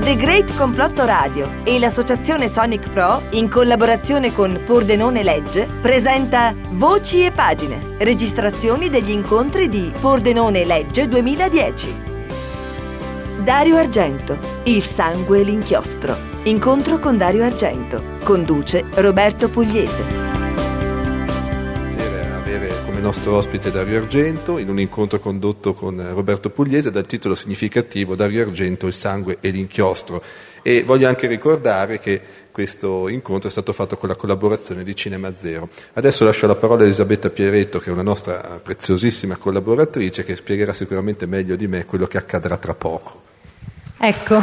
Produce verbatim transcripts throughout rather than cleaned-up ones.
The Great Complotto Radio e l'associazione Sonic Pro, in collaborazione con Pordenone Legge, presenta Voci e Pagine, registrazioni degli incontri di Pordenone Legge duemiladieci. Dario Argento, Il sangue e l'inchiostro. Incontro con Dario Argento. Conduce Roberto Pugliese. Come nostro ospite Dario Argento in un incontro condotto con Roberto Pugliese dal titolo significativo Dario Argento, il sangue e l'inchiostro. E voglio anche ricordare che questo incontro è stato fatto con la collaborazione di Cinema Zero. Adesso lascio la parola a Elisabetta Pieretto, che è una nostra preziosissima collaboratrice, che spiegherà sicuramente meglio di me quello che accadrà tra poco. Ecco.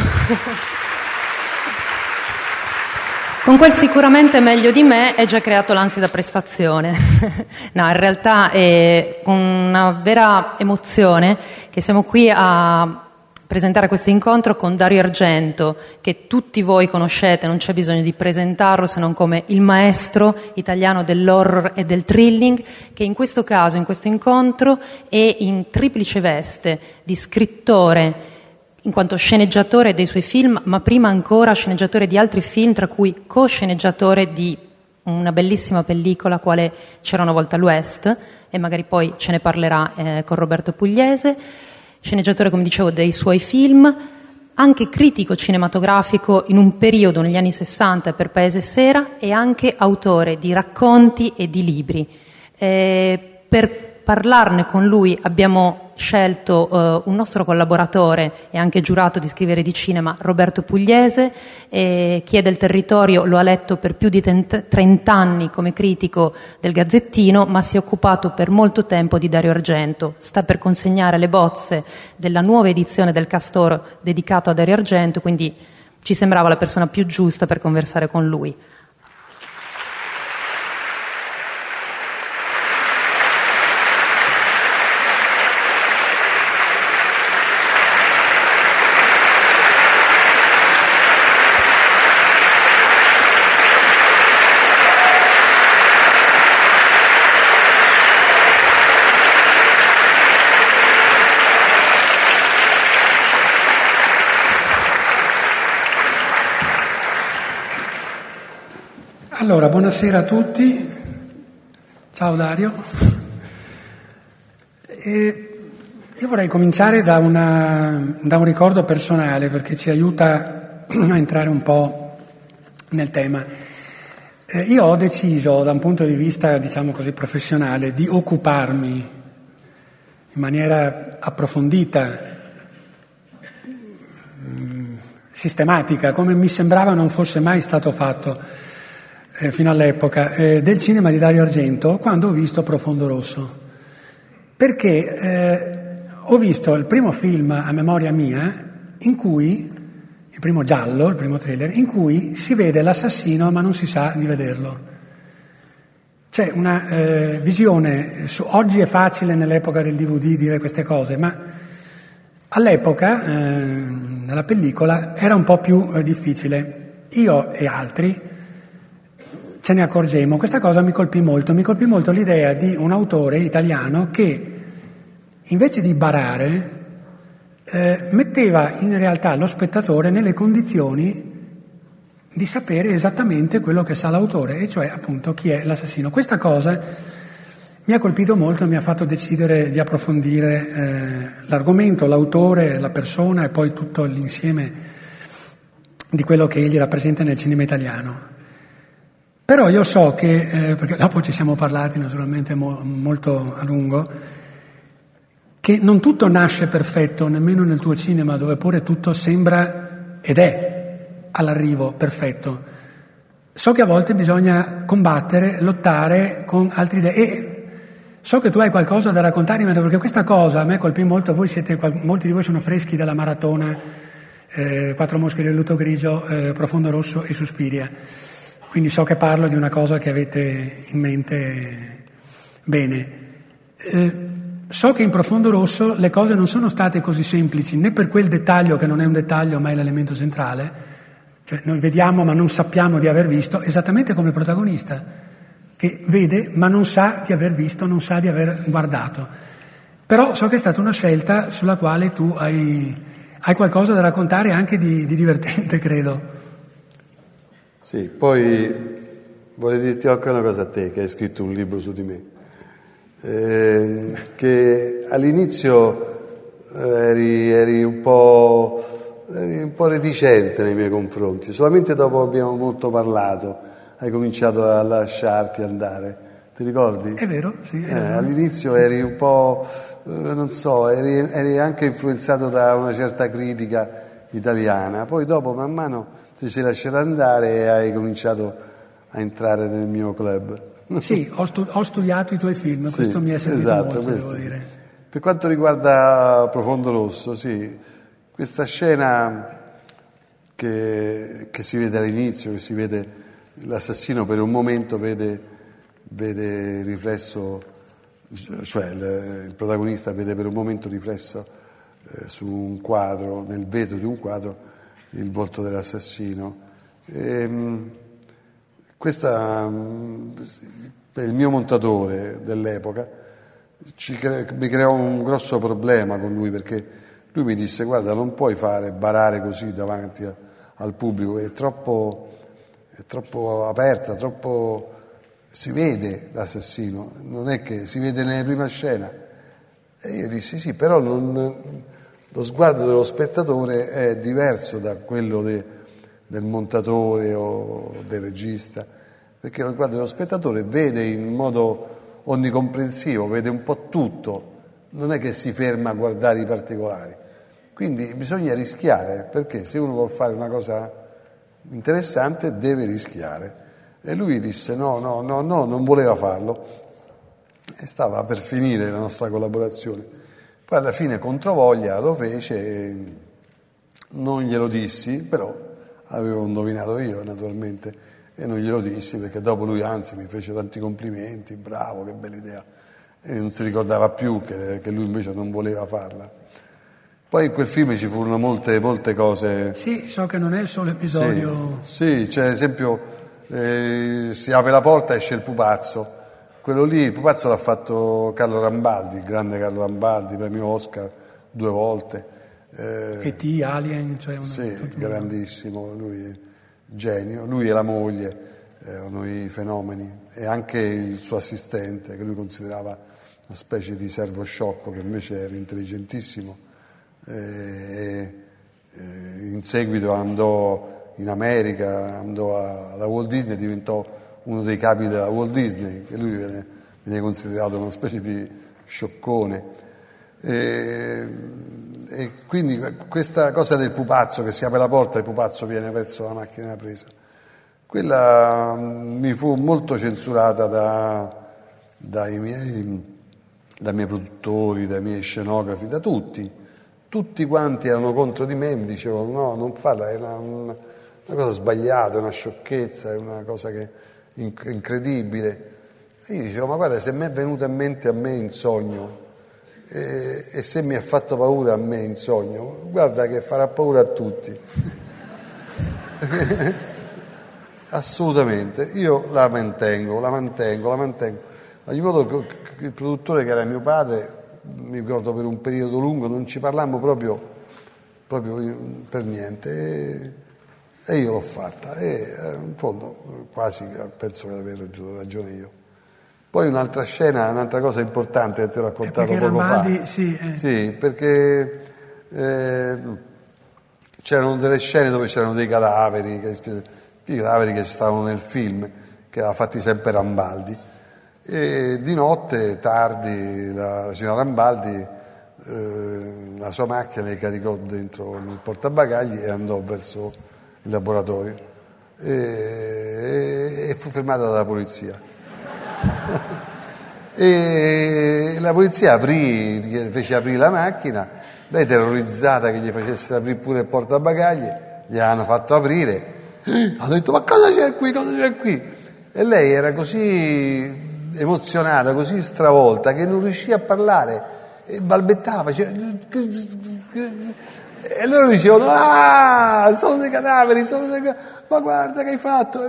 Con quel sicuramente meglio di me è già creato l'ansia da prestazione. No, in realtà è con una vera emozione che siamo qui a presentare questo incontro con Dario Argento, che tutti voi conoscete, non c'è bisogno di presentarlo se non come il maestro italiano dell'horror e del thrilling, che in questo caso, in questo incontro, è in triplice veste di scrittore, in quanto sceneggiatore dei suoi film, ma prima ancora sceneggiatore di altri film, tra cui co-sceneggiatore di una bellissima pellicola quale C'era una volta all'Ouest, e magari poi ce ne parlerà eh, con Roberto Pugliese, sceneggiatore, come dicevo, dei suoi film, anche critico cinematografico in un periodo negli anni sessanta per Paese Sera, e anche autore di racconti e di libri. Eh, per parlarne con lui abbiamo scelto uh, un nostro collaboratore e anche giurato di Scrivere di Cinema, Roberto Pugliese. E chi è del territorio lo ha letto per più di trenta anni come critico del Gazzettino, ma si è occupato per molto tempo di Dario Argento. Sta per consegnare le bozze della nuova edizione del Castoro dedicato a Dario Argento, quindi ci sembrava la persona più giusta per conversare con lui. Allora, buonasera a tutti. Ciao Dario. E io vorrei cominciare da, una, da un ricordo personale, perché ci aiuta a entrare un po' nel tema. Eh, io ho deciso, da un punto di vista, diciamo così, professionale, di occuparmi in maniera approfondita, mh, sistematica, come mi sembrava non fosse mai stato fatto Eh, fino all'epoca, eh, del cinema di Dario Argento, quando ho visto Profondo Rosso, perché eh, ho visto il primo film a memoria mia, in cui, il primo giallo, il primo thriller, in cui si vede l'assassino ma non si sa di vederlo. C'è una eh, visione, su, oggi è facile nell'epoca del D V D dire queste cose, ma all'epoca, eh, nella pellicola, era un po' più eh, difficile. Io e altri ce ne accorgemmo. Questa cosa mi colpì molto, mi colpì molto l'idea di un autore italiano che invece di barare eh, metteva in realtà lo spettatore nelle condizioni di sapere esattamente quello che sa l'autore, e cioè appunto chi è l'assassino. Questa cosa mi ha colpito molto e mi ha fatto decidere di approfondire eh, l'argomento, l'autore, la persona e poi tutto l'insieme di quello che egli rappresenta nel cinema italiano. Però io so che, eh, perché dopo ci siamo parlati naturalmente mo- molto a lungo, che non tutto nasce perfetto, nemmeno nel tuo cinema, dove pure tutto sembra ed è all'arrivo perfetto. So che a volte bisogna combattere, lottare con altre idee, e so che tu hai qualcosa da raccontarmi, perché questa cosa a me colpì molto. Voi siete, molti di voi sono freschi dalla maratona, eh, Quattro mosche del luto grigio, eh, Profondo Rosso e Suspiria. Quindi so che parlo di una cosa che avete in mente bene. Eh, so che in Profondo Rosso le cose non sono state così semplici, né per quel dettaglio che non è un dettaglio ma è l'elemento centrale, cioè noi vediamo ma non sappiamo di aver visto, esattamente come il protagonista, che vede ma non sa di aver visto, non sa di aver guardato. Però so che è stata una scelta sulla quale tu hai, hai qualcosa da raccontare anche di, di divertente, credo. Sì, poi vorrei dirti anche una cosa a te, che hai scritto un libro su di me, eh, che all'inizio eri, eri, un po', eri un po' reticente nei miei confronti, solamente dopo abbiamo molto parlato hai cominciato a lasciarti andare. Ti ricordi? È vero, sì. Eh, all'inizio eri un po', eh, non so, eri, eri anche influenzato da una certa critica italiana, poi dopo man mano ti sei lasciato andare e hai cominciato a entrare nel mio club. Sì, ho, stu- ho studiato i tuoi film, Sì, questo mi è servito esatto, molto, questo, devo sì. dire. Per quanto riguarda Profondo Rosso, sì, questa scena che, che si vede all'inizio, che si vede l'assassino per un momento vede, vede il riflesso, cioè il, il protagonista vede per un momento riflesso eh, su un quadro, nel vetro di un quadro, il volto dell'assassino. E, mh, questa, mh, il mio montatore dell'epoca ci cre- mi creò un grosso problema con lui, perché lui mi disse: guarda, non puoi fare barare così davanti a, al pubblico, è troppo... è troppo aperta, troppo si vede l'assassino, non è che si vede nella prima scena. E io dissi sì, però non, lo sguardo dello spettatore è diverso da quello de, del montatore o del regista, perché lo sguardo dello spettatore vede in modo onnicomprensivo, vede un po' tutto, non è che si ferma a guardare i particolari. Quindi bisogna rischiare, perché se uno vuol fare una cosa interessante deve rischiare. E lui disse no, no, no, no, non voleva farlo e stava per finire la nostra collaborazione. Poi alla fine controvoglia lo fece e non glielo dissi, però avevo indovinato io naturalmente e non glielo dissi, perché dopo lui anzi mi fece tanti complimenti, bravo, che bella idea, e non si ricordava più che, che lui invece non voleva farla. Poi in quel film ci furono molte, molte cose. Sì, so che non è il solo episodio. Sì, sì, cioè ad esempio eh, si apre la porta e esce il pupazzo. Quello lì, il pupazzo l'ha fatto Carlo Rambaldi, il grande Carlo Rambaldi, premio Oscar due volte. Eh, E T, Alien, cioè una, sì, tutto grandissimo, lui genio. Lui e la moglie erano i fenomeni, e anche il suo assistente, che lui considerava una specie di servo sciocco, che invece era intelligentissimo. E in seguito andò in America, andò alla Walt Disney, diventò uno dei capi della Walt Disney, che lui viene, viene considerato una specie di scioccone. E, e quindi questa cosa del pupazzo, che si apre la porta e il pupazzo viene verso la macchina da presa, quella mi fu molto censurata da, dai miei, dai miei produttori, dai miei scenografi, da tutti. Tutti quanti erano contro di me, mi dicevano no, non farla, è una, una, una cosa sbagliata, è una sciocchezza, è una cosa che, incredibile. E io dicevo, ma guarda, se mi è venuta in mente a me in sogno e, e se mi ha fatto paura a me in sogno, guarda che farà paura a tutti. Assolutamente, io la mantengo, la mantengo, la mantengo. Ad ogni modo, il produttore, che era mio padre, mi ricordo per un periodo lungo non ci parlammo proprio, proprio per niente, e, e io l'ho fatta e in fondo quasi penso di aver avuto ragione io. Poi un'altra scena, un'altra cosa importante che ti ho raccontato poco Rambaldi, fa. sì, eh. Sì, perché eh, c'erano delle scene dove c'erano dei cadaveri, che, che, i cadaveri che stavano nel film, che aveva fatti sempre Rambaldi. E di notte, tardi, la, la signora Rambaldi, eh, la sua macchina le caricò dentro il portabagagli e andò verso il laboratorio e, e, e fu fermata dalla polizia. E la polizia aprì, gli fece aprire la macchina, lei terrorizzata che gli facessero aprire pure il portabagagli, gli hanno fatto aprire, ha detto ma cosa c'è qui, cosa c'è qui? E lei era così emozionata, così stravolta, che non riuscì a parlare e balbettava, cioè, e loro dicevano ah, sono dei cadaveri, sono dei cadaveri, ma guarda che hai fatto,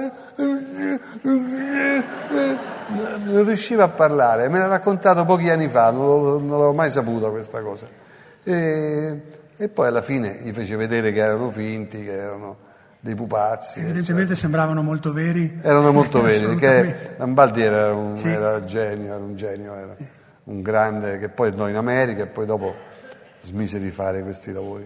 non riusciva a parlare, me l'ha raccontato pochi anni fa, non, lo, non l'avevo mai saputo questa cosa, e, E poi alla fine gli fece vedere che erano finti, che erano dei pupazzi. Evidentemente eccetera. sembravano molto veri. Erano molto veri, Assolutamente. perché Rambaldi era un, Sì. era genio, era un genio, era un grande, che poi andò in America e poi dopo smise di fare questi lavori.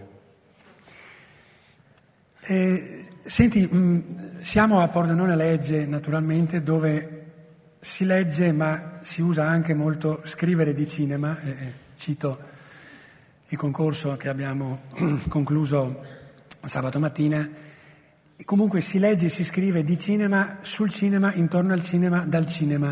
Eh, senti, mh, siamo a Pordenone Legge, naturalmente, dove si legge, ma si usa anche molto scrivere di cinema. Eh, eh, cito il concorso che abbiamo concluso sabato mattina. E comunque si legge e si scrive di cinema, sul cinema, intorno al cinema, dal cinema.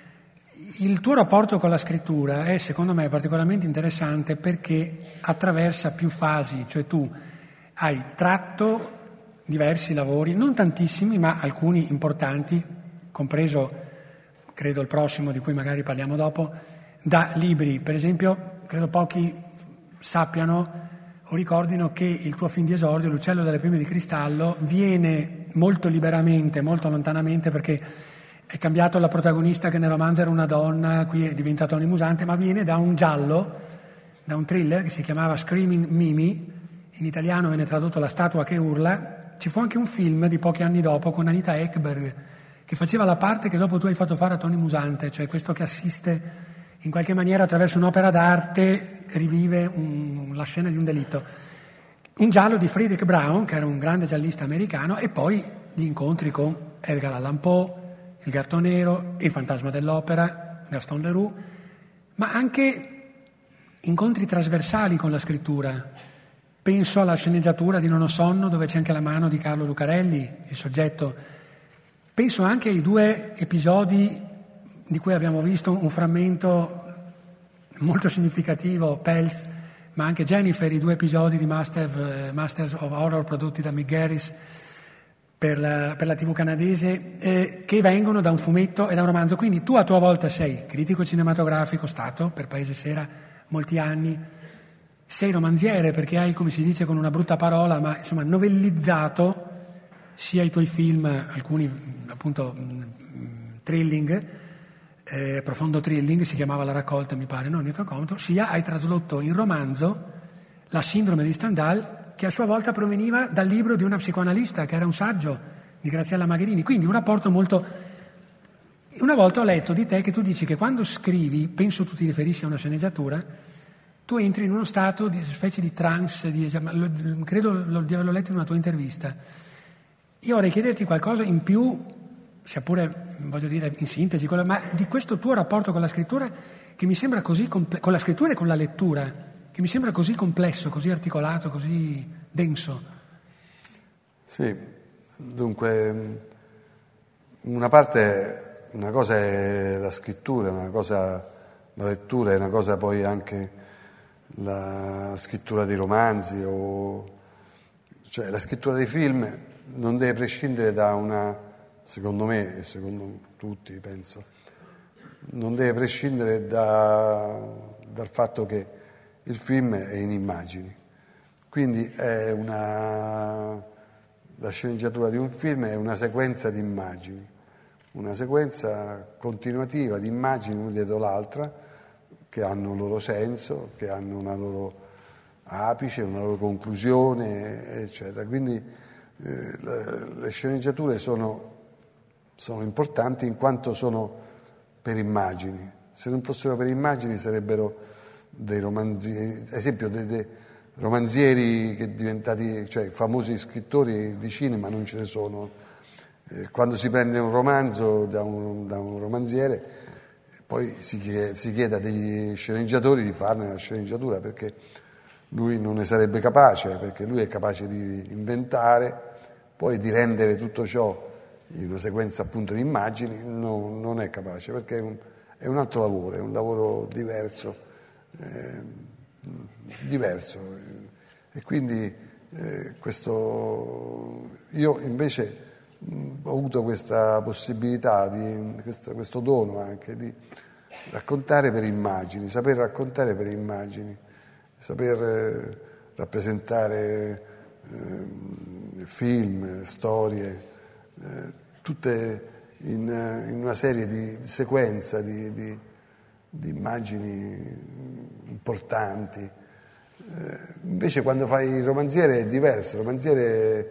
Il tuo rapporto con la scrittura è, secondo me, particolarmente interessante perché attraversa più fasi, cioè tu hai tratto diversi lavori, non tantissimi, ma alcuni importanti, compreso, credo, il prossimo, di cui magari parliamo dopo, da libri. Per esempio, credo pochi sappiano o ricordino che il tuo film di esordio, L'uccello dalle piume di cristallo, viene molto liberamente, molto lontanamente, perché è cambiato la protagonista, che nel romanzo era una donna, qui è diventato Tony Musante, ma viene da un giallo, da un thriller che si chiamava Screaming Mimi, in italiano venne tradotto La statua che urla. Ci fu anche un film di pochi anni dopo con Anita Ekberg, che faceva la parte che dopo tu hai fatto fare a Tony Musante, cioè questo che assiste in qualche maniera attraverso un'opera d'arte, rivive un, la scena di un delitto. Un giallo di Friedrich Braun, che era un grande giallista americano, e poi gli incontri con Edgar Allan Poe, Il gatto nero, Il fantasma dell'opera, Gaston Leroux, ma anche incontri trasversali con la scrittura. Penso alla sceneggiatura di Non ho sonno, dove c'è anche la mano di Carlo Lucarelli, il soggetto. Penso anche ai due episodi di cui abbiamo visto un frammento molto significativo, Pelz, ma anche Jennifer, i due episodi di Master, uh, Masters of Horror prodotti da Mick Garris per la, per la tivù canadese, eh, che vengono da un fumetto e da un romanzo. Quindi tu a tua volta sei critico cinematografico, stato per Paese Sera molti anni, sei romanziere perché hai, come si dice con una brutta parola, ma insomma novellizzato sia i tuoi film, alcuni appunto thrilling, eh, profondo thrilling, si chiamava La raccolta mi pare, no? Ne conto, sia hai tradotto in romanzo La sindrome di Stendhal, che a sua volta proveniva dal libro di una psicoanalista, che era un saggio di Graziella Magherini, quindi un rapporto molto... Una volta ho letto di te che tu dici che quando scrivi, penso tu ti riferissi a una sceneggiatura, tu entri in uno stato di specie di trance, di, credo di averlo letto in una tua intervista. Io vorrei chiederti qualcosa in più, sia pure, voglio dire, in sintesi, ma di questo tuo rapporto con la scrittura, che mi sembra così comple- con la scrittura e con la lettura, che mi sembra così complesso, così articolato, così denso. Sì, dunque, una parte, una cosa è la scrittura, una cosa la lettura, è una cosa poi anche la scrittura dei romanzi, o cioè la scrittura dei film non deve prescindere da una, secondo me e secondo tutti penso, non deve prescindere da, dal fatto che il film è in immagini, quindi è una, la sceneggiatura di un film è una sequenza di immagini, una sequenza continuativa di immagini una dietro l'altra, che hanno un loro senso, che hanno una loro apice, una loro conclusione, eccetera. Quindi eh, le, le sceneggiature sono, sono importanti in quanto sono per immagini. Se non fossero per immagini sarebbero dei romanzieri, ad esempio dei, dei romanzieri che diventati, cioè famosi scrittori di cinema non ce ne sono. Eh, quando si prende un romanzo da un, da un romanziere, poi si chiede, si chiede a degli sceneggiatori di farne una sceneggiatura, perché lui non ne sarebbe capace, perché lui è capace di inventare, poi di rendere tutto ciò in una sequenza appunto di immagini, no, non è capace, perché è un, è un altro lavoro, è un lavoro diverso, eh, diverso. E quindi eh, questo, io invece ho avuto questa possibilità, di, questo, questo dono anche di raccontare per immagini, saper raccontare per immagini, saper eh, rappresentare eh, film, storie, eh, tutte in, in una serie di, di sequenza di, di, di immagini importanti. Eh, invece quando fai il romanziere è diverso, il romanziere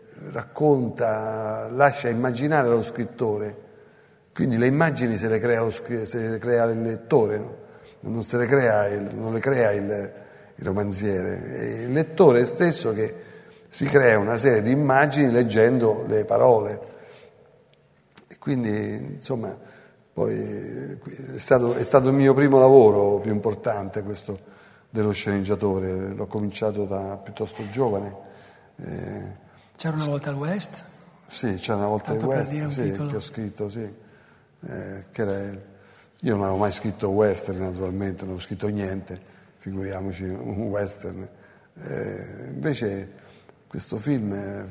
racconta, lascia immaginare lo scrittore, quindi le immagini se le crea, lo, se le crea il lettore, no? Non se le crea il, non le crea il, il romanziere, è il lettore stesso che si crea una serie di immagini leggendo le parole. E quindi, insomma, poi è stato, è stato il mio primo lavoro più importante, questo dello sceneggiatore. L'ho cominciato da piuttosto giovane. Eh, C'era una volta al West? Sì, c'era una volta al West, sì, che ho scritto, sì. Eh, che era, io non avevo mai scritto western, naturalmente, non ho scritto niente, figuriamoci un western. Eh, invece questo film eh,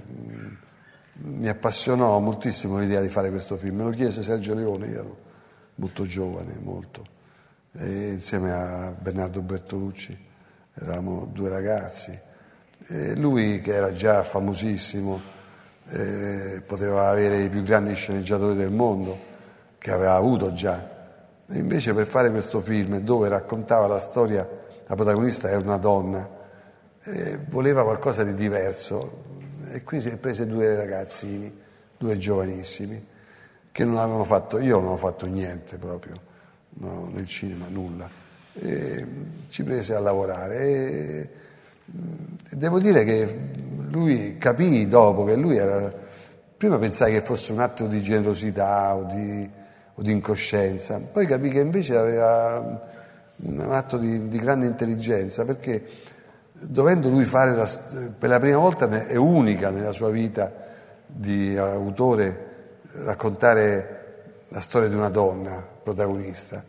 mi appassionò moltissimo l'idea di fare questo film. Me lo chiese Sergio Leone, io ero molto giovane, molto, e insieme a Bernardo Bertolucci eravamo due ragazzi. E lui, che era già famosissimo, eh, poteva avere i più grandi sceneggiatori del mondo, che aveva avuto già. E invece per fare questo film, dove raccontava la storia, la protagonista era una donna, e voleva qualcosa di diverso. E qui si è prese due ragazzini, due giovanissimi, che non avevano fatto, io non avevo fatto niente proprio, no, nel cinema, nulla. E ci prese a lavorare. E, e devo dire che lui capì dopo che lui era, prima pensai che fosse un atto di generosità o di, o di incoscienza, poi capì che invece aveva un atto di, di grande intelligenza, perché dovendo lui fare la, per la prima volta è unica nella sua vita di autore raccontare la storia di una donna protagonista,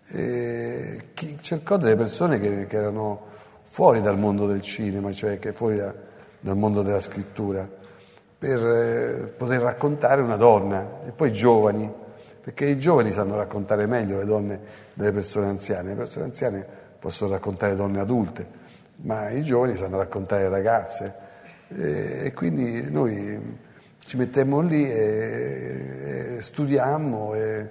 e chi, cercò delle persone che, che erano fuori dal mondo del cinema, cioè che fuori da, dal mondo della scrittura, per eh, poter raccontare una donna, e poi giovani, perché i giovani sanno raccontare meglio le donne delle persone anziane. Le persone anziane possono raccontare donne adulte, ma i giovani sanno raccontare ragazze, e, e quindi noi ci mettemmo lì e, e studiammo e,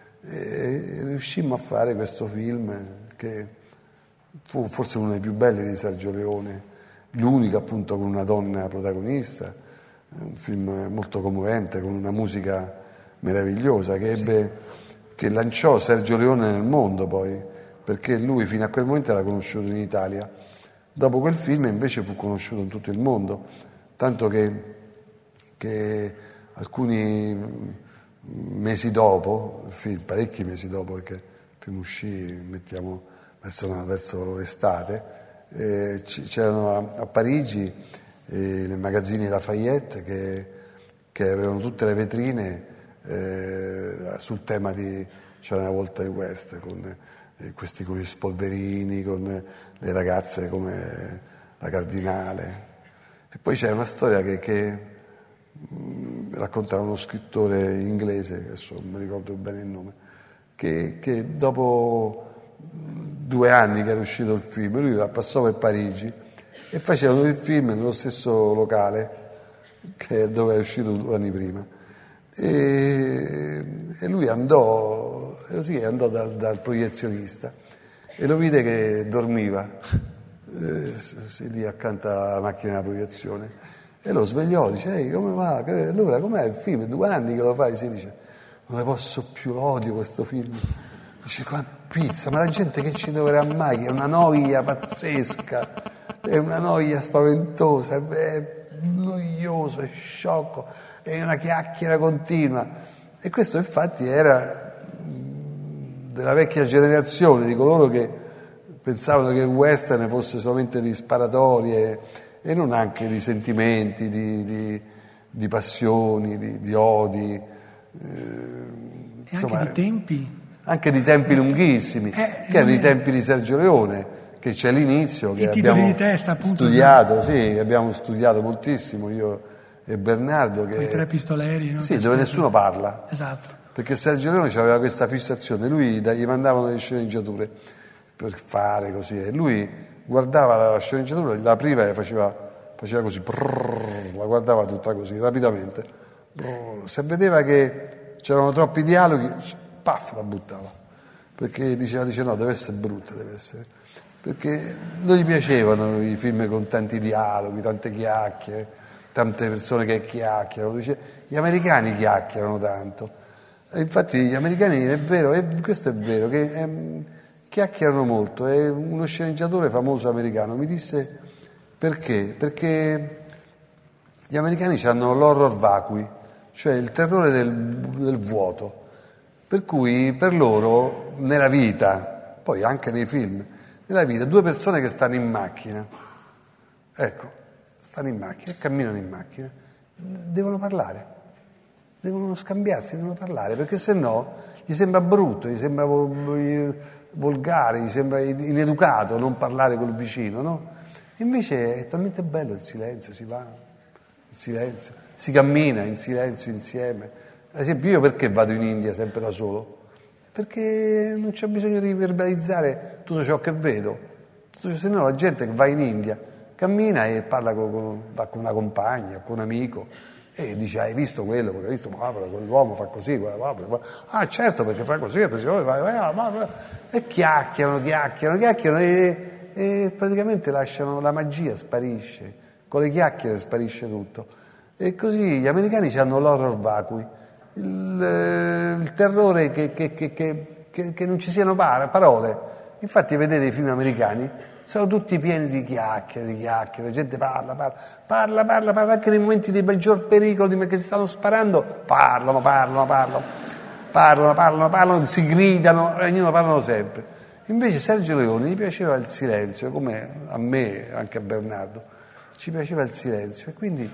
e riuscimmo a fare questo film che fu forse uno dei più belli di Sergio Leone, l'unico appunto con una donna protagonista, un film molto commovente, con una musica meravigliosa che ebbe, che lanciò Sergio Leone nel mondo poi, perché lui fino a quel momento era conosciuto in Italia. Dopo quel film invece fu conosciuto in tutto il mondo, tanto che, che alcuni mesi dopo, il film, parecchi mesi dopo, perché il film uscì, mettiamo, verso, verso estate, eh, c'erano a, a Parigi, eh, nei magazzini Lafayette, che, che avevano tutte le vetrine eh, sul tema di C'era una volta il West, con eh, questi con gli spolverini, con le ragazze come la Cardinale. E poi c'è una storia che, che mh, racconta uno scrittore inglese, adesso non mi ricordo bene il nome, che, che dopo due anni che era uscito il film, lui passò per Parigi e facevano il film nello stesso locale che dove è uscito due anni prima. E, e lui andò, così, andò dal, dal proiezionista e lo vide che dormiva eh, lì accanto alla macchina della proiezione, e lo svegliò, dice: ehi, come va? Allora, com'è il film? Due anni che lo fai? Si dice: non ne posso più, lo odio questo film. Dice: qua pizza, ma la gente che ci troverà mai? Che è una noia pazzesca, è una noia spaventosa, è noioso, è sciocco, è una chiacchiera continua. E questo infatti era della vecchia generazione, di coloro che pensavano che il western fosse solamente di sparatorie e non anche di sentimenti, di, di, di passioni, di, di odi. Eh, e insomma, anche di tempi. Anche di tempi lunghissimi, eh, che erano eh, i tempi di Sergio Leone, che c'è l'inizio, che abbiamo di testa, appunto, studiato, sì, abbiamo studiato moltissimo, io e Bernardo. Che, i tre pistoleri, no? Sì, dove nessuno parla. Esatto. Perché Sergio Leone aveva questa fissazione, lui gli mandavano le sceneggiature per fare così, e lui guardava la sceneggiatura, la prima faceva, faceva così, brrr, la guardava tutta così, rapidamente. Brrr, se vedeva che c'erano troppi dialoghi, paf, la buttava, perché diceva, dice no, deve essere brutta, deve essere. perché non gli piacevano i film con tanti dialoghi, tante chiacchiere, tante persone che chiacchierano. Dice, gli americani chiacchierano tanto. E infatti gli americani, è vero, è, questo è vero, che è, chiacchierano molto. È uno sceneggiatore famoso americano mi disse perché? Perché gli americani hanno l'horror vacui, cioè il terrore del, del vuoto, per cui per loro nella vita, poi anche nei film, nella vita, due persone che stanno in macchina, ecco, stanno in macchina e camminano in macchina, devono parlare, devono scambiarsi, devono parlare, perché se no gli sembra brutto, gli sembra volgare, gli sembra ineducato non parlare col vicino, no? Invece è talmente bello il silenzio, si va, il silenzio, si cammina in silenzio insieme. Ad esempio, io perché vado in India sempre da solo? Perché non c'è bisogno di verbalizzare tutto ciò che vedo. Tutto ciò, se no la gente che va in India cammina e parla con, con, va con una compagna, con un amico, e dice, hai visto quello, perché hai visto, ah, quell'uomo fa così, ah certo perché fa così, e chiacchierano, chiacchierano, chiacchierano e, e praticamente lasciano, la magia sparisce, con le chiacchiere sparisce tutto. E così gli americani hanno l'horror vacui, il, il terrore che, che, che, che, che non ci siano parole. Infatti vedete i film americani, sono tutti pieni di chiacchiere, di chiacchiere, la gente parla, parla, parla, parla, parla, anche nei momenti di maggior pericolo, di che si stanno sparando, parlano, parlano, parlano, parlano, parlano, parlano, si gridano, e ognuno parlano sempre. Invece Sergio Leone gli piaceva il silenzio, come a me, anche a Bernardo, ci piaceva il silenzio, e quindi,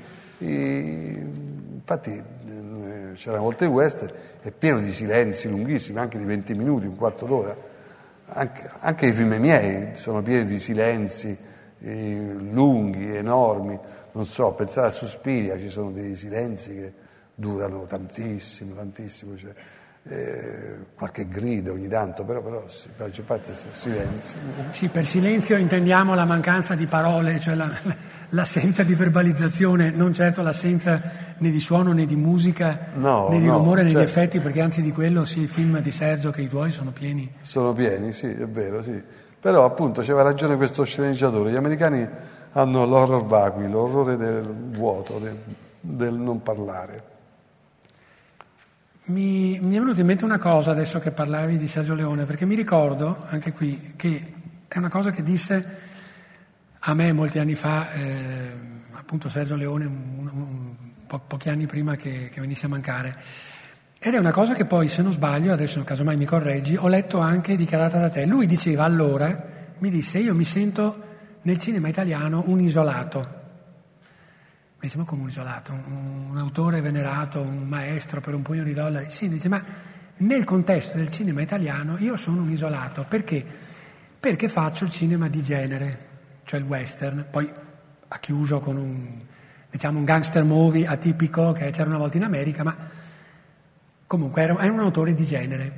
infatti, c'era una volta il western, è pieno di silenzi lunghissimi, anche di venti minuti, un quarto d'ora. Anche, anche i film miei sono pieni di silenzi eh, lunghi, enormi, non so, pensate a Suspiria, ci sono dei silenzi che durano tantissimo, tantissimo, cioè, eh, qualche grido ogni tanto, però, però per la maggior parte silenzio. Sì, per silenzio intendiamo la mancanza di parole, cioè la, l'assenza di verbalizzazione, non certo l'assenza né di suono né di musica, no, né di no, rumore né certo. di effetti, perché anzi di quello sì, i film di Sergio che i tuoi sono pieni. Sono pieni, sì, è vero, sì. Però appunto c'aveva ragione questo sceneggiatore, gli americani hanno l'horror vacui, l'orrore del vuoto, del, del non parlare. Mi, mi è venuta in mente una cosa adesso che parlavi di Sergio Leone, perché mi ricordo anche qui che è una cosa che disse a me molti anni fa, eh, appunto Sergio Leone, un, un, po- pochi anni prima che, che venisse a mancare. Ed è una cosa che poi, se non sbaglio, adesso casomai mi correggi, ho letto anche dichiarata da te. Lui diceva allora, mi disse, io mi sento nel cinema italiano un isolato. Mi sembra come un isolato, un, un autore venerato, un maestro per un pugno di dollari. Sì, dice, ma nel contesto del cinema italiano io sono un isolato. Perché? Perché faccio il cinema di genere, cioè il western. Poi ha chiuso con un, diciamo, un gangster movie atipico che c'era una volta in America, ma comunque era, era un autore di genere.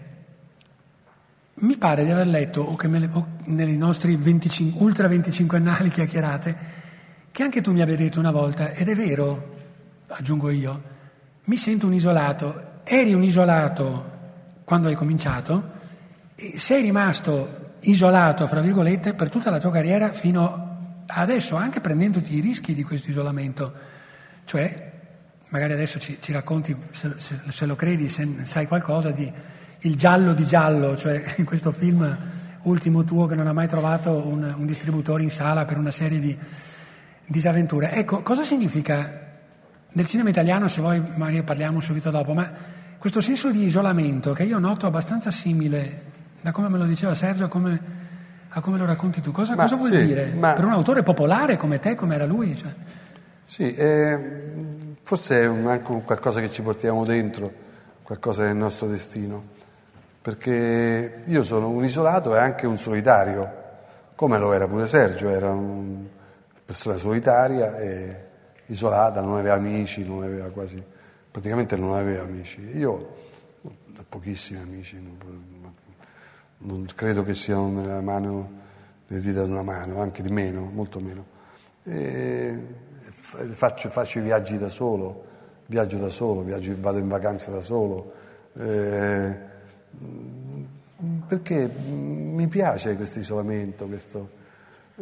Mi pare di aver letto, o che me le, o nei nostri venticinque, ultra venticinquennali chiacchierate, che anche tu mi abbia detto una volta, ed è vero, aggiungo io, mi sento un isolato. Eri un isolato quando hai cominciato e sei rimasto isolato, fra virgolette, per tutta la tua carriera fino adesso, anche prendendoti i rischi di questo isolamento. Cioè, magari adesso ci, ci racconti, se, se, se lo credi, se sai qualcosa di Il giallo di giallo, cioè in questo film ultimo tuo che non ha mai trovato un, un distributore in sala per una serie di disavventure. Ecco, cosa significa nel cinema italiano, se vuoi magari parliamo subito dopo, ma questo senso di isolamento che io noto abbastanza simile, da come me lo diceva Sergio a come, a come lo racconti tu, cosa, cosa vuol sì, dire? Ma... Per un autore popolare come te, come era lui? Cioè... Sì, eh, forse è un, anche un qualcosa che ci portiamo dentro, qualcosa del nostro destino, perché io sono un isolato e anche un solitario, come lo era pure Sergio, era un persona solitaria e isolata, non aveva amici, non aveva quasi, praticamente non aveva amici. Io ho pochissimi amici, non, non credo che siano nella mano, nelle dita di una mano, anche di meno, molto meno. E faccio, faccio i viaggi da solo, viaggio da solo, viaggio, vado in vacanza da solo, eh, perché mi piace questo isolamento, questo...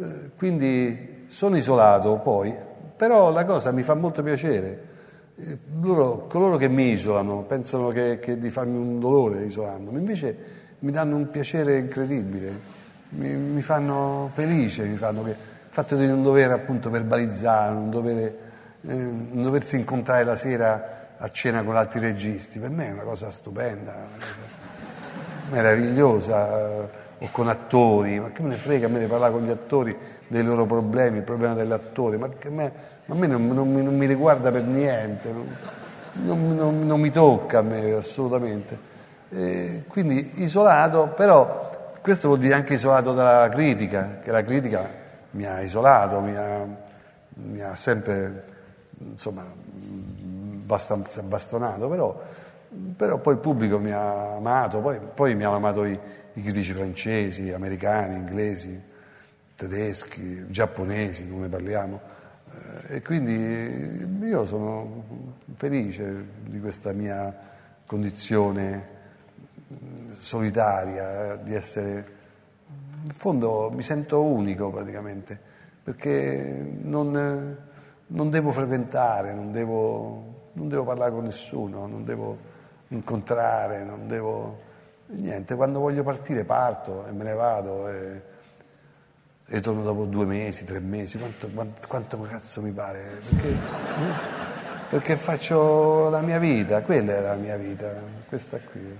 Eh, quindi sono isolato poi, però la cosa mi fa molto piacere. Eh, loro, coloro che mi isolano pensano che, che di farmi un dolore isolandomi, invece mi danno un piacere incredibile, mi, mi fanno felice, mi fanno che, il fatto di non dover appunto verbalizzare, non, dover, eh, non doversi incontrare la sera a cena con altri registi, per me è una cosa stupenda, una cosa meravigliosa, o con attori, ma che me ne frega a me di parlare con gli attori dei loro problemi, il problema dell'attore, ma che me, a me non, non, non mi riguarda per niente, non, non, non, non mi tocca a me assolutamente. E quindi isolato, però questo vuol dire anche isolato dalla critica, che la critica mi ha isolato, mi ha, mi ha sempre, insomma, abbastanza bastonato, però, però poi il pubblico mi ha amato, poi, poi mi hanno amato i, i critici francesi, americani, inglesi, tedeschi, giapponesi, non ne parliamo, eh, e quindi io sono felice di questa mia condizione solitaria, di essere, in fondo mi sento unico praticamente, perché non, non devo frequentare, non devo... non devo parlare con nessuno, non devo incontrare, non devo... niente, quando voglio partire parto e me ne vado e, e torno dopo due mesi, tre mesi, quanto, quanto, quanto cazzo mi pare, perché, perché faccio la mia vita, quella è la mia vita, questa qui.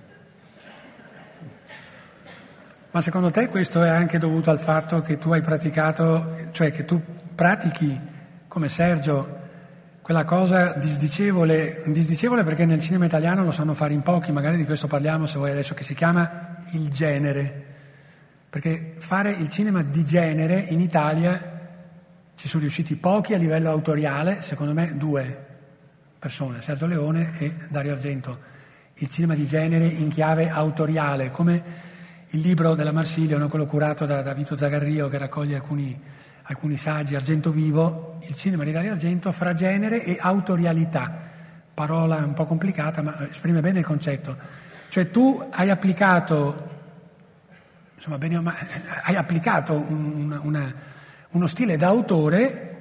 Ma secondo te questo è anche dovuto al fatto che tu hai praticato, cioè che tu pratichi come Sergio quella cosa disdicevole, disdicevole perché nel cinema italiano lo sanno fare in pochi, magari di questo parliamo se vuoi adesso, che si chiama il genere, perché fare il cinema di genere in Italia ci sono riusciti pochi a livello autoriale, secondo me due persone, Sergio Leone e Dario Argento, il cinema di genere in chiave autoriale, come il libro della Marsilio, no? Quello curato da, da Vito Zagarrio, che raccoglie alcuni alcuni saggi, Argento Vivo, il cinema di Dario Argento fra genere e autorialità, parola un po' complicata ma esprime bene il concetto, cioè tu hai applicato, insomma bene o male, hai applicato un, una, uno stile d'autore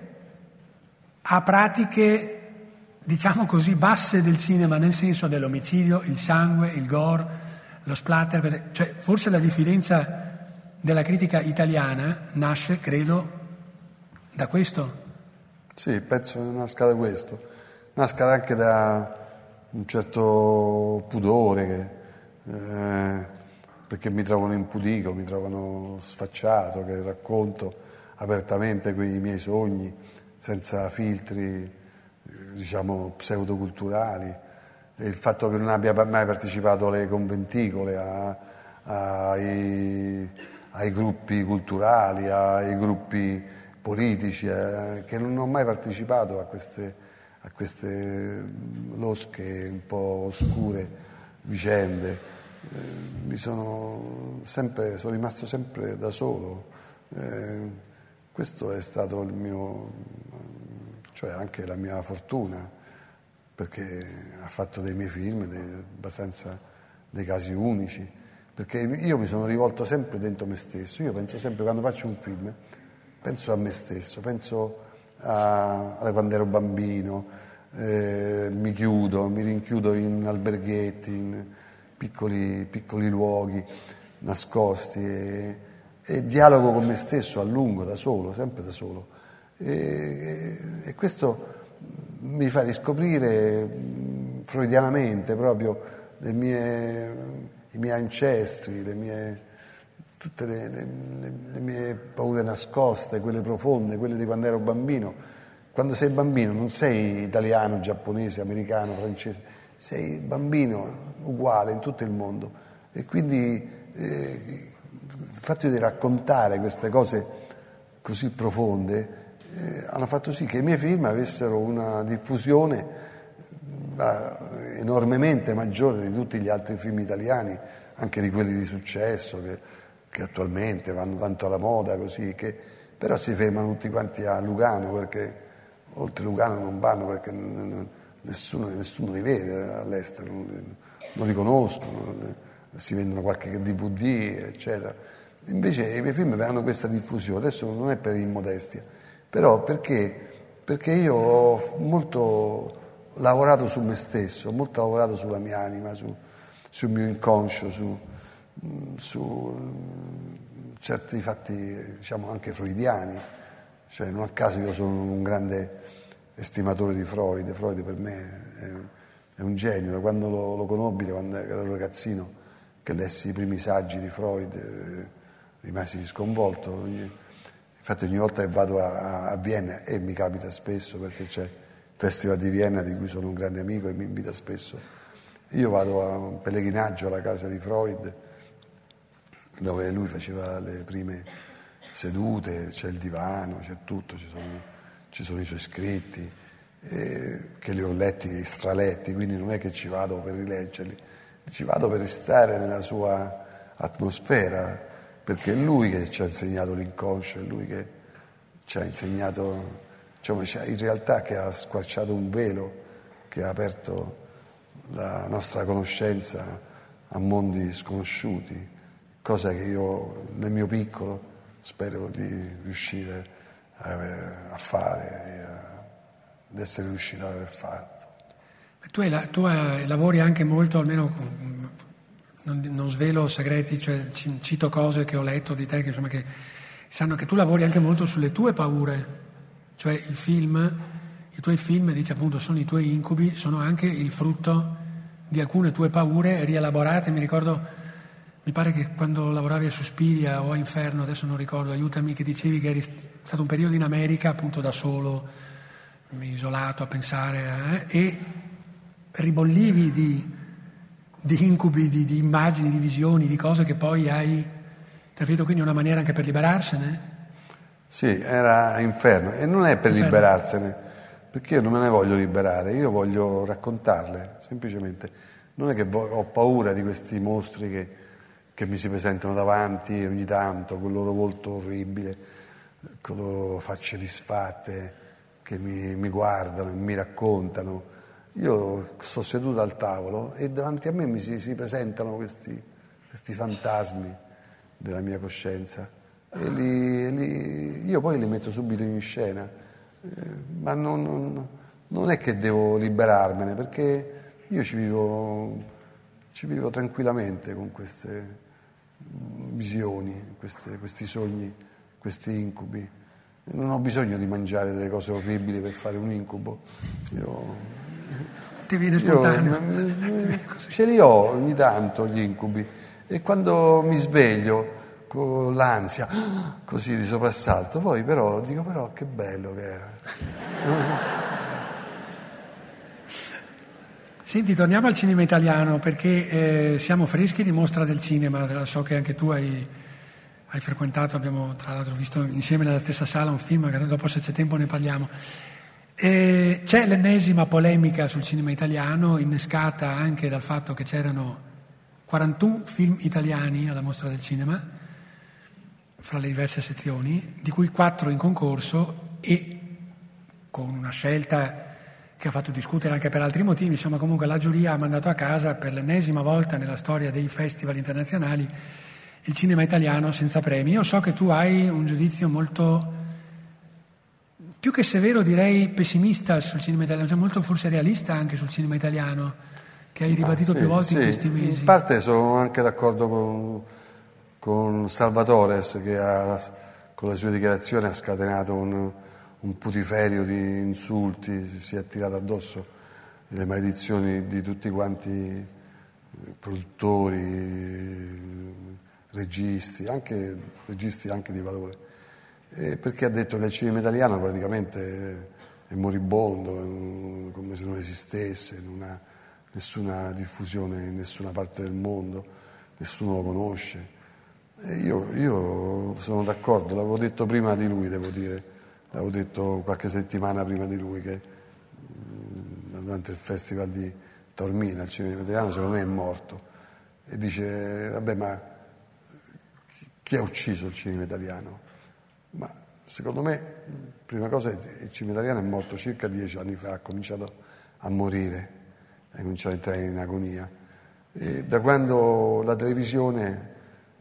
a pratiche, diciamo così, basse del cinema, nel senso dell'omicidio, il sangue, il gore, lo splatter, cioè forse la diffidenza della critica italiana nasce, credo, da questo? Sì, penso che nasca da questo, nasca anche da un certo pudore, che, eh, perché mi trovano impudico, mi trovano sfacciato, che racconto apertamente quei miei sogni, senza filtri, diciamo, pseudoculturali. E il fatto che non abbia mai partecipato alle conventicole, a, a, ai, ai gruppi culturali, ai gruppi politici, eh, che non ho mai partecipato a queste, a queste losche un po' oscure vicende. Eh, mi sono sempre, sono rimasto sempre da solo. Eh, questo è stato il mio, cioè anche la mia fortuna, perché ha fatto dei miei film, dei, abbastanza dei casi unici, perché io mi sono rivolto sempre dentro me stesso. Io penso sempre, quando faccio un film, penso a me stesso, penso a, a quando ero bambino, eh, mi chiudo, mi rinchiudo in alberghetti, in piccoli, piccoli luoghi nascosti e, e dialogo con me stesso a lungo, da solo, sempre da solo. E, e, e questo mi fa riscoprire freudianamente proprio le mie, i miei ancestri, le mie... tutte le, le, le mie paure nascoste, quelle profonde, quelle di quando ero bambino. Quando sei bambino non sei italiano, giapponese, americano, francese, sei bambino uguale in tutto il mondo. E quindi eh, il fatto di raccontare queste cose così profonde eh, hanno fatto sì che i miei film avessero una diffusione eh, enormemente maggiore di tutti gli altri film italiani, anche di quelli di successo, che che attualmente vanno tanto alla moda così, che però si fermano tutti quanti a Lugano, perché oltre Lugano non vanno, perché nessuno, nessuno li vede all'estero, non li, non li conoscono, si vendono qualche D V D, eccetera. Invece i miei film hanno questa diffusione, adesso non è per immodestia, però perché, perché io ho molto lavorato su me stesso, ho molto lavorato sulla mia anima, su, sul mio inconscio, su, su certi fatti, diciamo, anche freudiani. Cioè, non a caso io sono un grande estimatore di Freud. Freud per me è, è un genio. Da quando lo, lo conobbi, da quando ero ragazzino, che lessi i primi saggi di Freud, eh, rimasi sconvolto. Ogni, infatti ogni volta che vado a, a Vienna, e mi capita spesso perché c'è il Festival di Vienna di cui sono un grande amico e mi invita spesso, io vado a un pellegrinaggio alla casa di Freud, dove lui faceva le prime sedute, c'è il divano, c'è tutto, ci sono, ci sono i suoi scritti, eh, che li ho letti, straletti, quindi non è che ci vado per rileggerli, ci vado per restare nella sua atmosfera, perché è lui che ci ha insegnato l'inconscio, è lui che ci ha insegnato, diciamo, in realtà che ha squarciato un velo, che ha aperto la nostra conoscenza a mondi sconosciuti, cosa che io nel mio piccolo spero di riuscire a, a fare e a, ad essere riuscito ad aver fatto. Tu, hai, tu hai, lavori anche molto, almeno non, non svelo segreti, cioè cito cose che ho letto di te, che, insomma, che sanno che tu lavori anche molto sulle tue paure, cioè il film, i tuoi film, dici appunto, sono i tuoi incubi, sono anche il frutto di alcune tue paure rielaborate. Mi ricordo, mi pare che quando lavoravi a Suspiria o a Inferno, adesso non ricordo, aiutami, che dicevi che eri stato un periodo in America appunto da solo, isolato a pensare, eh, e ribollivi di, di incubi, di, di immagini, di visioni, di cose che poi hai capito, quindi una maniera anche per liberarsene? Sì, era Inferno, e non è per Inferno. liberarsene, perché io non me ne voglio liberare, io voglio raccontarle, semplicemente. Non è che ho paura di questi mostri che, che mi si presentano davanti ogni tanto, con il loro volto orribile, con le loro facce disfatte, che mi, mi guardano e mi raccontano. Io sto seduto al tavolo e davanti a me mi si, si presentano questi, questi fantasmi della mia coscienza e li, li, io poi li metto subito in scena, eh, ma non, non, non è che devo liberarmene, perché io ci vivo, ci vivo tranquillamente con queste visioni, queste, questi sogni, questi incubi. Non ho bisogno di mangiare delle cose orribili per fare un incubo. Io, ti viene spontaneo. Io, ce li ho ogni tanto gli incubi, e quando mi sveglio con l'ansia così di soprassalto, poi però dico, però che bello che era. Senti, torniamo al cinema italiano, perché eh, siamo freschi di Mostra del Cinema. So che anche tu hai, hai frequentato, abbiamo tra l'altro visto insieme nella stessa sala un film, che dopo se c'è tempo ne parliamo. E c'è l'ennesima polemica sul cinema italiano, innescata anche dal fatto che c'erano quarantuno film italiani alla Mostra del Cinema, fra le diverse sezioni, di cui quattro in concorso, e con una scelta che ha fatto discutere anche per altri motivi. Insomma, comunque la giuria ha mandato a casa per l'ennesima volta nella storia dei festival internazionali il cinema italiano senza premi. Io so che tu hai un giudizio molto, più che severo, direi pessimista sul cinema italiano, cioè molto forse realista anche sul cinema italiano, che hai ribadito ah, sì, più volte sì. in questi mesi. In parte sono anche d'accordo con, con Salvatores, che ha, con le sue dichiarazioni ha scatenato un, un putiferio di insulti, si, si è tirato addosso le maledizioni di tutti quanti produttori, registi, anche registi anche di valore, eh, perché ha detto che il cinema italiano praticamente è moribondo, come se non esistesse, non ha nessuna diffusione in nessuna parte del mondo, nessuno lo conosce. E io, io sono d'accordo, l'avevo detto prima di lui, devo dire, l'avevo detto qualche settimana prima di lui, che durante il festival di Taormina il cinema italiano secondo me è morto, e dice, vabbè, ma chi ha ucciso il cinema italiano? Ma secondo me, prima cosa, il cinema italiano è morto circa dieci anni fa, ha cominciato a morire, ha cominciato a entrare in agonia. E da quando la televisione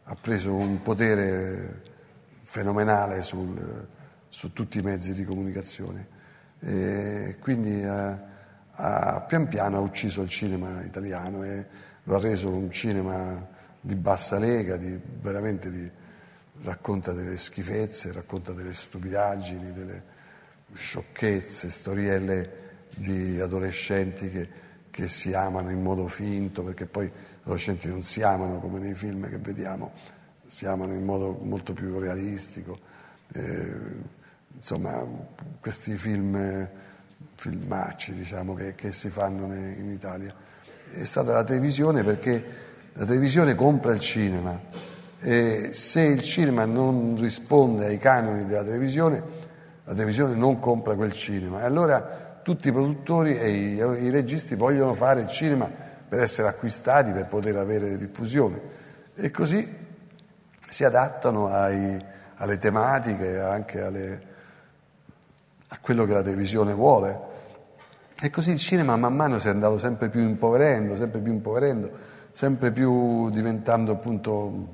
ha preso un potere fenomenale sul, su tutti i mezzi di comunicazione, e quindi ha, ha pian piano ha ucciso il cinema italiano e lo ha reso un cinema di bassa lega, di, veramente di, racconta delle schifezze, racconta delle stupidaggini, delle sciocchezze, storielle di adolescenti che, che si amano in modo finto, perché poi gli adolescenti non si amano come nei film che vediamo, si amano in modo molto più realistico. Eh, insomma, questi film, filmacci, diciamo, che, che si fanno in Italia. È stata la televisione, perché la televisione compra il cinema, e se il cinema non risponde ai canoni della televisione, la televisione non compra quel cinema. E allora tutti i produttori e i, i registi vogliono fare il cinema per essere acquistati, per poter avere diffusione. E così si adattano ai, alle tematiche, anche alle, a quello che la televisione vuole. E così il cinema man mano si è andato sempre più impoverendo, sempre più impoverendo, sempre più diventando appunto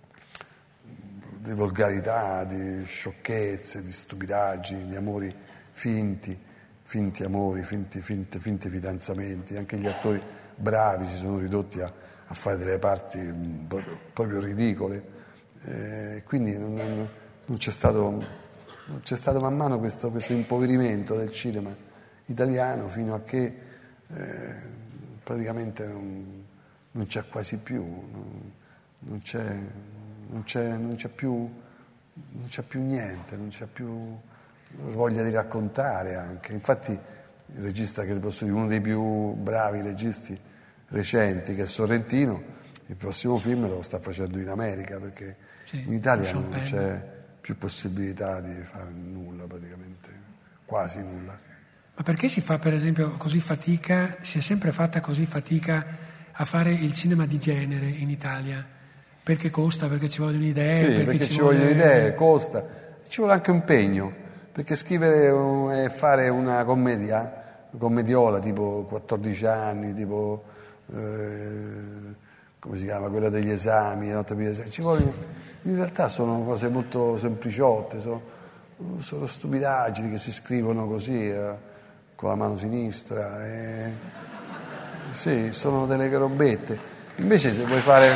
di volgarità, di sciocchezze, di stupidaggini, di amori finti, finti amori, finti, finti, finti fidanzamenti. Anche gli attori bravi si sono ridotti a, a fare delle parti proprio, proprio ridicole. Eh, quindi non, non, non, c'è stato, non c'è stato man mano questo, questo impoverimento del cinema italiano, fino a che eh, praticamente non, non c'è quasi più, non, non, c'è, non, c'è, non, c'è più, non c'è più niente, non c'è più voglia di raccontare anche. Infatti il regista, che posso dire uno dei più bravi registi recenti, che è Sorrentino, il prossimo film lo sta facendo in America, perché sì, in Italia non c'è più possibilità di fare nulla, praticamente, quasi nulla. Ma perché si fa, per esempio, così fatica, si è sempre fatta così fatica a fare il cinema di genere in Italia? Perché costa, perché ci vogliono idee? Sì, perché, perché ci, ci vuole... vogliono idee, costa, ci vuole anche impegno, perché scrivere e fare una commedia, una commediola tipo quattordici anni, tipo... Eh, come si chiama, quella degli esami, ci vogliono, in realtà sono cose molto sempliciotte, sono, sono stupidaggini che si scrivono così eh, con la mano sinistra, e, sì, sono delle robette. Invece se vuoi fare...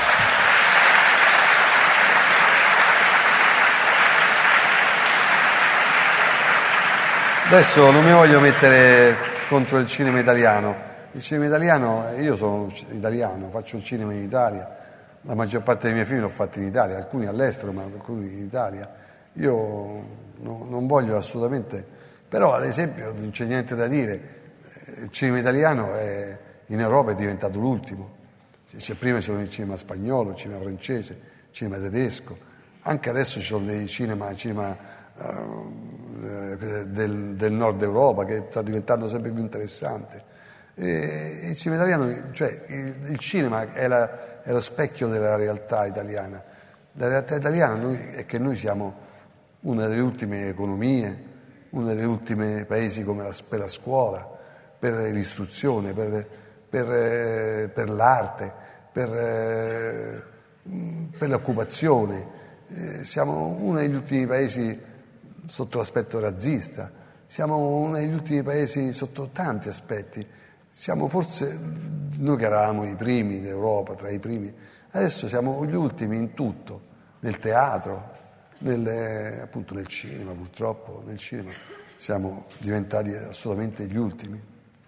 Adesso non mi voglio mettere contro il cinema italiano. Il cinema italiano, io sono italiano, faccio il cinema in Italia, la maggior parte dei miei film l'ho fatti in Italia, alcuni all'estero, ma alcuni in Italia. Io no, non voglio assolutamente, però ad esempio non c'è niente da dire, il cinema italiano è, in Europa è diventato l'ultimo. Cioè, prima c'era il cinema spagnolo, il cinema francese, il cinema tedesco, anche adesso ci sono dei cinema, cinema uh, del, del nord Europa, che sta diventando sempre più interessante. E il cinema italiano, cioè il, il cinema è, la, è lo specchio della realtà italiana. La realtà italiana noi, è che noi siamo una delle ultime economie, uno degli ultimi paesi come la, per la scuola, per l'istruzione, per, per, per l'arte, per, per l'occupazione. Eh, siamo uno degli ultimi paesi sotto l'aspetto razzista, siamo uno degli ultimi paesi sotto tanti aspetti. Siamo forse, noi che eravamo i primi d'Europa, tra i primi, adesso siamo gli ultimi in tutto, nel teatro, nel, appunto nel cinema, purtroppo nel cinema siamo diventati assolutamente gli ultimi.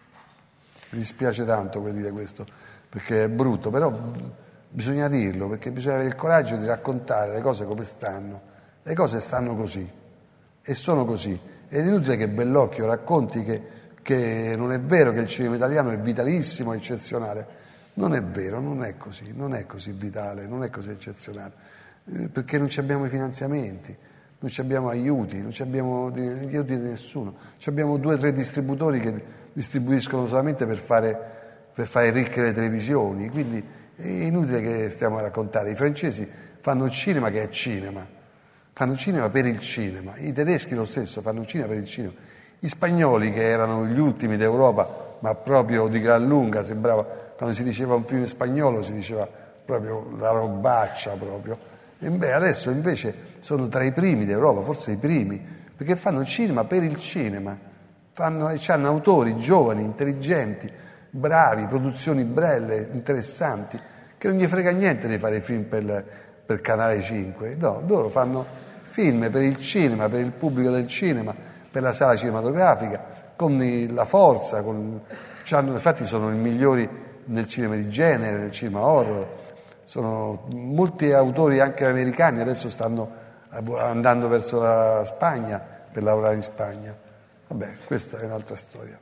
Mi dispiace tanto per dire questo, perché è brutto, però bisogna dirlo, perché bisogna avere il coraggio di raccontare le cose come stanno. Le cose stanno così, e sono così, ed è inutile che Bellocchio racconti che che non è vero che il cinema italiano è vitalissimo, eccezionale. Non è vero, non è così, non è così vitale, non è così eccezionale, eh, perché non abbiamo i finanziamenti, non abbiamo aiuti, non abbiamo di, gli aiuti di nessuno, abbiamo due o tre distributori che distribuiscono solamente per fare, per fare ricche le televisioni, quindi è inutile che stiamo a raccontare. I francesi fanno il cinema che è cinema, fanno il cinema per il cinema, i tedeschi lo stesso fanno il cinema per il cinema. Gli spagnoli, che erano gli ultimi d'Europa, ma proprio di gran lunga, sembrava, quando si diceva un film spagnolo si diceva proprio la robaccia proprio. E beh, adesso invece sono tra i primi d'Europa, forse i primi, perché fanno il cinema per il cinema, fanno, e hanno autori giovani, intelligenti, bravi, produzioni belle, interessanti, che non gli frega niente di fare film per, per Canale cinque, no, loro fanno film per il cinema, per il pubblico del cinema, per la sala cinematografica, con la forza, con, infatti sono i migliori nel cinema di genere, nel cinema horror. Sono molti autori anche americani adesso stanno andando verso la Spagna per lavorare in Spagna. Vabbè, questa è un'altra storia.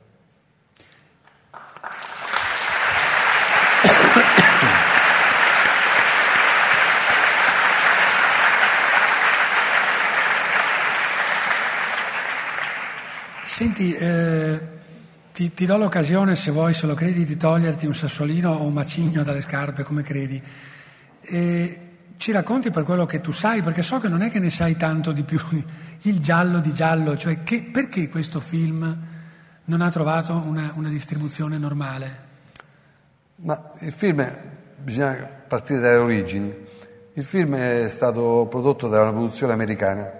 Senti, eh, ti, ti do l'occasione, se vuoi, se lo credi, di toglierti un sassolino o un macigno dalle scarpe, come credi. E ci racconti per quello che tu sai, perché so che non è che ne sai tanto di più, il giallo di giallo, cioè che, perché questo film non ha trovato una, una distribuzione normale? Ma il film, bisogna partire dalle origini. Il film è stato prodotto da una produzione americana.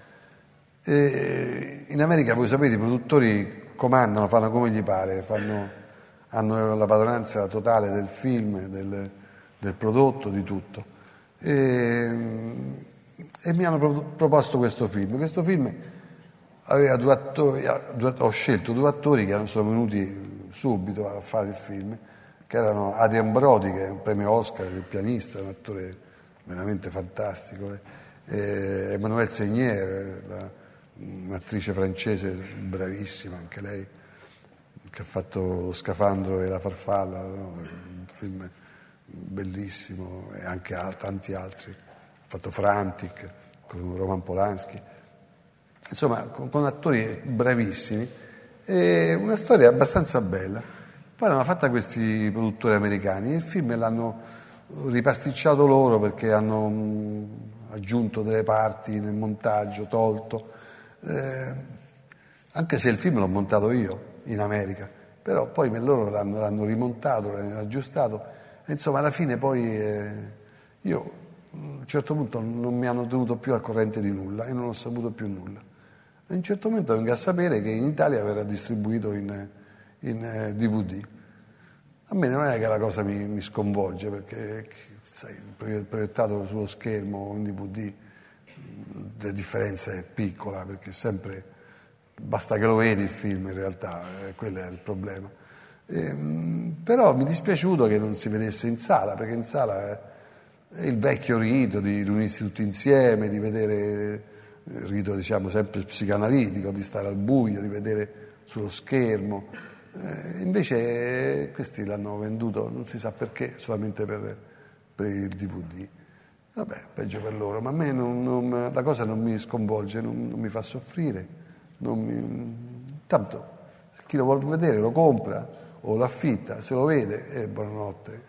E in America, voi sapete, i produttori comandano, fanno come gli pare, fanno, hanno la padronanza totale del film, del, del prodotto, di tutto. E, e mi hanno pro, proposto questo film. Questo film aveva due attori, due, ho scelto due attori che sono venuti subito a fare il film, che erano Adrien Brody, che è un premio Oscar del pianista, un attore veramente fantastico, e Emmanuelle Seigner, la, un'attrice francese bravissima anche lei, che ha fatto Lo scafandro e la farfalla, no? Un film bellissimo, e anche tanti altri. Ha fatto Frantic con Roman Polanski, insomma con, con attori bravissimi, e una storia abbastanza bella. Poi l'hanno fatta questi produttori americani e il film l'hanno ripasticciato loro, perché hanno mh, aggiunto delle parti nel montaggio, tolto. Eh, anche se il film l'ho montato io in America, però poi loro l'hanno, l'hanno rimontato, l'hanno aggiustato, e insomma alla fine poi eh, io a un certo punto non mi hanno tenuto più al corrente di nulla e non ho saputo più nulla. A un certo momento vengo a sapere che in Italia verrà distribuito in, in eh, D V D. A me non è che la cosa mi, mi sconvolge, perché sai, proiettato sullo schermo in D V D la differenza è piccola, perché sempre basta che lo vedi il film, in realtà eh, quello è il problema. E, però mi è dispiaciuto che non si vedesse in sala, perché in sala è, è il vecchio rito di riunirsi tutti insieme, di vedere il rito, diciamo, sempre psicanalitico, di stare al buio, di vedere sullo schermo. Eh, invece eh, questi l'hanno venduto, non si sa perché, solamente per, per il D V D. Vabbè, peggio per loro, ma a me non, non, la cosa non mi sconvolge, non, non mi fa soffrire. Non mi... Tanto chi lo vuole vedere lo compra o lo affitta, se lo vede, e eh, buonanotte.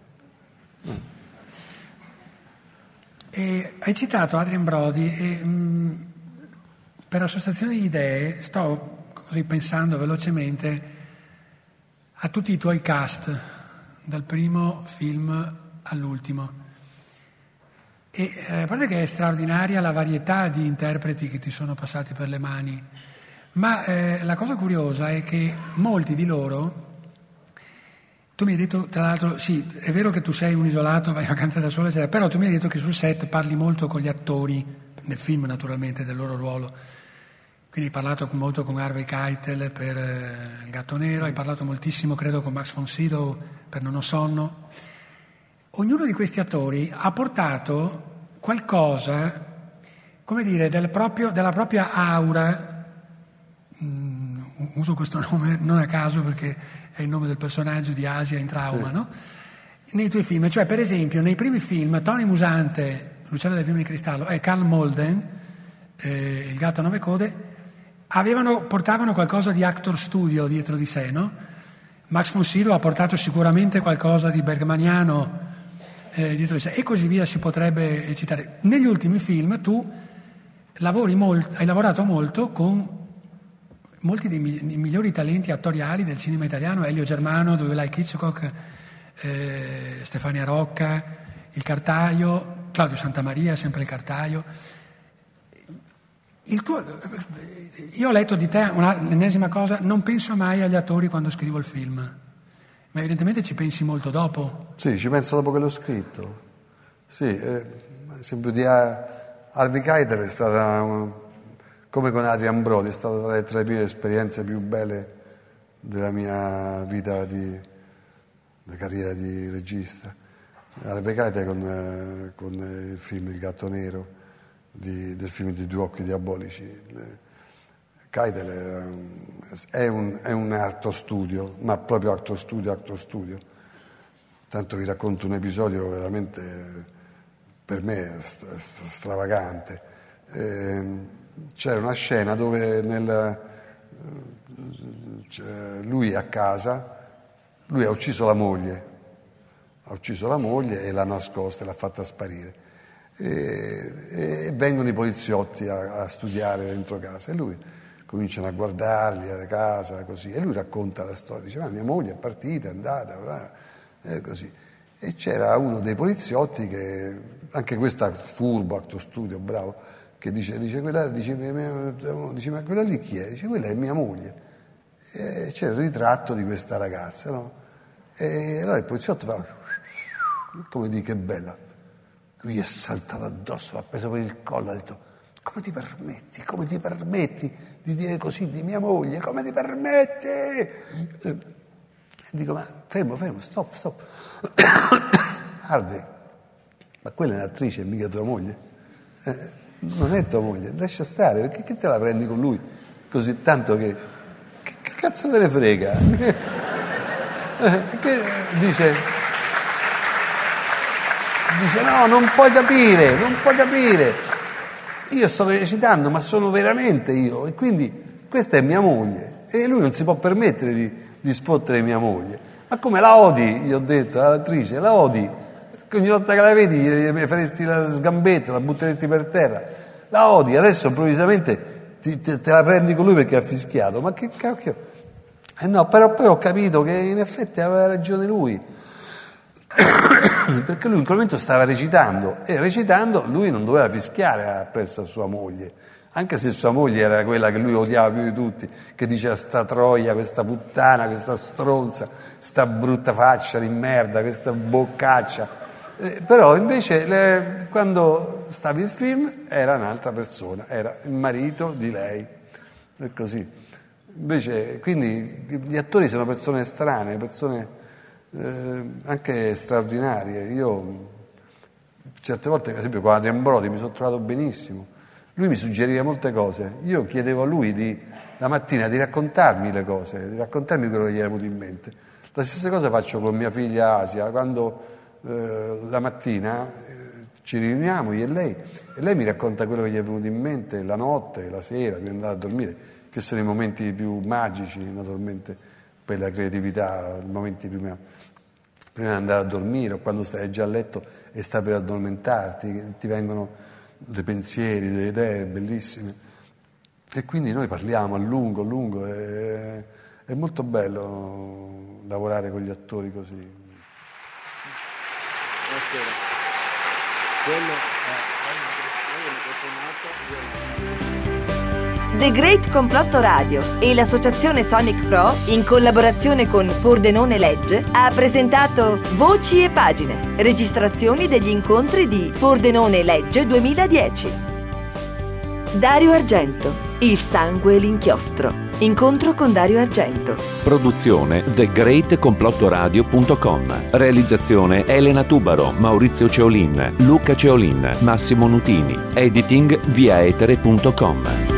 E hai citato Adrien Brody e mh, per associazione di idee sto così pensando velocemente a tutti i tuoi cast, dal primo film all'ultimo. E eh, a parte che è straordinaria la varietà di interpreti che ti sono passati per le mani, ma eh, la cosa curiosa è che molti di loro, tu mi hai detto, tra l'altro, sì, è vero che tu sei un isolato, vai in vacanza da solo, eccetera, però tu mi hai detto che sul set parli molto con gli attori, nel film naturalmente, del loro ruolo. Quindi hai parlato molto con Harvey Keitel per eh, Il gatto nero, hai parlato moltissimo, credo, con Max von Sydow per Non ho sonno. Ognuno di questi attori ha portato qualcosa, come dire, del proprio, della propria aura, mm, uso questo nome non a caso perché è il nome del personaggio di Asia in Trauma, sì. No? Nei tuoi film, cioè per esempio nei primi film Tony Musante, L'uccello dai piumi di cristallo, e Carl Malden, eh, Il gatto a nove code, avevano, portavano qualcosa di actor studio dietro di sé, no? Max von Sydow ha portato sicuramente qualcosa di bergmaniano eh, dietro di sé, e così via si potrebbe citare. Negli ultimi film tu lavori molt, hai lavorato molto con molti dei, dei migliori talenti attoriali del cinema italiano, Elio Germano, Do You Like Hitchcock, eh, Stefania Rocca, il Cartaio, Claudio Santamaria è sempre il Cartaio. Il tuo, io ho letto di te una, l'ennesima cosa, non penso mai agli attori quando scrivo il film, ma evidentemente ci pensi molto dopo. Sì, ci penso dopo che l'ho scritto. Sì, eh, esempio di Harvey Keitel è stata, un, come con Adrian Brody, è stata tra le, tra le mie esperienze più belle della mia vita di, di carriera di regista. Harvey Keitel con, eh, con il film Il gatto nero, Di, del film di Due occhi diabolici. Keitel è un, è un actor studio, ma proprio actor studio, actor studio. Tanto vi racconto un episodio veramente per me stravagante. Eh, c'era una scena dove nel, lui a casa, lui ha ucciso la moglie, ha ucciso la moglie e l'ha nascosta e l'ha fatta sparire. E, e vengono i poliziotti a, a studiare dentro casa e lui cominciano a guardarli a casa così, e lui racconta la storia, dice ma mia moglie è partita, è andata, bla, e così. E c'era uno dei poliziotti che, anche questo furbo, acto studio, bravo, che dice, dice, quella, dice, dice ma quella lì chi è? Dice quella è mia moglie. E c'era il ritratto di questa ragazza, no? E allora il poliziotto fa come di che bella. Lui è saltato addosso, l'ha preso per il collo, ha detto come ti permetti, come ti permetti di dire così di mia moglie, come ti permetti? E dico ma fermo, fermo, stop, stop. Harvey, ma quella è un'attrice, mica tua moglie. Eh, non è tua moglie, lascia stare, perché che te la prendi con lui così tanto che... Che, che cazzo te ne frega? eh, che dice... Dice no, non puoi capire, non puoi capire. Io sto recitando, ma sono veramente io. E quindi questa è mia moglie. E lui non si può permettere di, di sfottere mia moglie. Ma come la odi? Gli ho detto all'attrice, la odi? Ogni volta che la vedi gli faresti la sgambetta, la butteresti per terra. La odi, adesso improvvisamente ti, te, te la prendi con lui perché ha fischiato. Ma che cacchio? Eh no, però poi ho capito che in effetti aveva ragione lui. Perché lui in quel momento stava recitando e recitando lui non doveva fischiare appresso a sua moglie, anche se sua moglie era quella che lui odiava più di tutti, che diceva sta troia, questa puttana, questa stronza, sta brutta faccia di merda, questa boccaccia. Eh, però invece le, quando stava il film era un'altra persona, era il marito di lei, e così. Invece, quindi gli attori sono persone strane, persone Eh, anche straordinarie. Io certe volte, per esempio con Adrian Brody mi sono trovato benissimo, lui mi suggeriva molte cose, io chiedevo a lui di, la mattina di raccontarmi le cose, di raccontarmi quello che gli era venuto in mente. La stessa cosa faccio con mia figlia Asia, quando eh, la mattina eh, ci riuniamo io e lei e lei mi racconta quello che gli è venuto in mente la notte, la sera, prima di andare a dormire, che sono i momenti più magici naturalmente per la creatività, i momenti prima, prima di andare a dormire o quando stai già a letto e stai per addormentarti, ti vengono dei pensieri, delle idee bellissime. E quindi noi parliamo a lungo, a lungo, e è molto bello lavorare con gli attori così. Buonasera. Quello è... The Great Complotto Radio e l'associazione Sonic Pro, in collaborazione con Pordenone Legge, ha presentato Voci e Pagine, registrazioni degli incontri di Pordenone Legge duemiladieci. Dario Argento, Il sangue e l'inchiostro. Incontro con Dario Argento. Produzione the great complotto radio punto com. Realizzazione Elena Tubaro, Maurizio Ceolin, Luca Ceolin, Massimo Nutini. Editing via etere punto com.